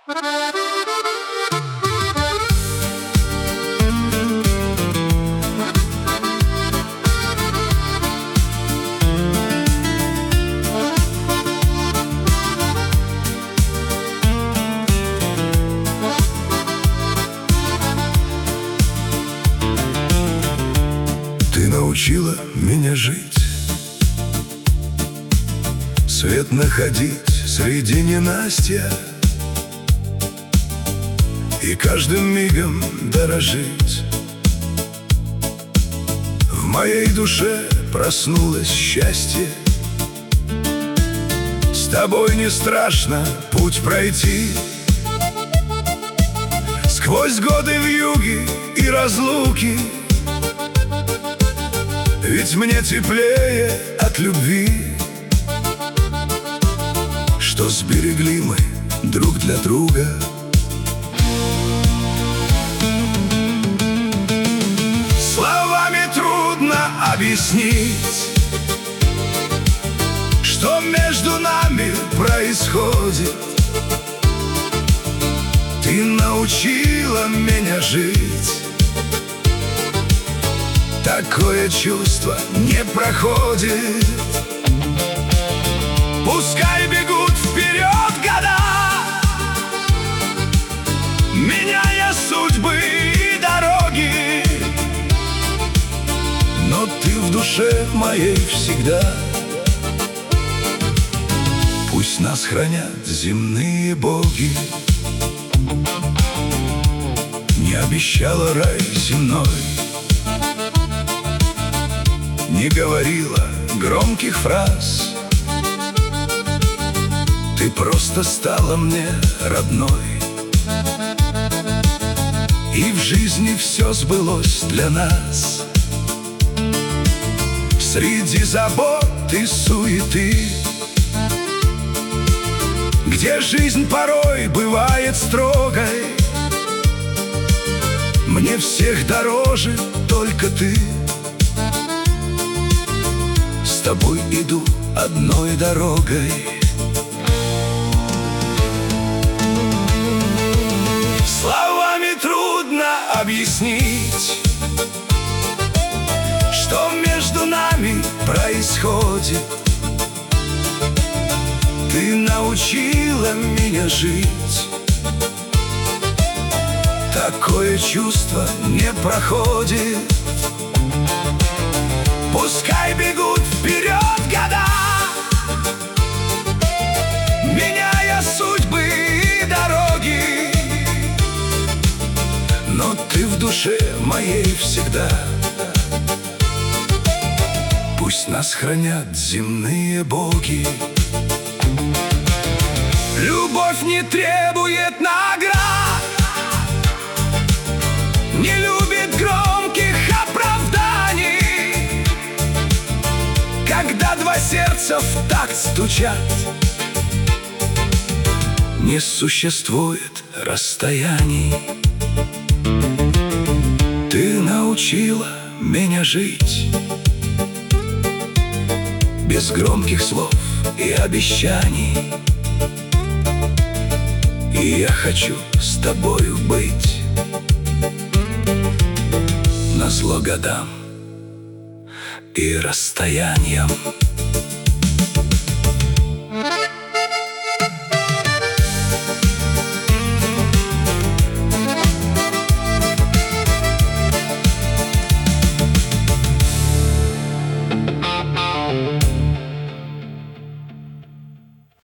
Ты научила меня жить, свет находить среди ненастья и каждым мигом дорожить. В моей душе проснулось счастье. С тобой не страшно путь пройти сквозь годы вьюги и разлуки. Ведь мне теплее от любви, что сберегли мы друг для друга. Словами трудно объяснить, что между нами происходит. Ты научила меня жить. Такое чувство не проходит. Пускай бегут вперед года, меняя судьбы и дороги, но ты в душе моей всегда. Пусть нас хранят земные боги. Не обещала рай земной, не говорила громких фраз. Ты просто стала мне родной, и в жизни все сбылось для нас. Среди забот и суеты, где жизнь порой бывает строгой, мне всех дороже только ты. С тобой иду одной дорогой. Словами трудно объяснить, что между нами происходит. Ты научила меня жить. Такое чувство не проходит. Пускай бегут вперед года, меняя судьбы и дороги, но ты в душе моей всегда. Пусть нас хранят земные боги. Любовь не требует наград, не любит громких оправданий. Когда два сердца в такт стучат, не существует расстояний. Ты научила меня жить без громких слов и обещаний. И я хочу с тобою быть назло годам и расстояниям.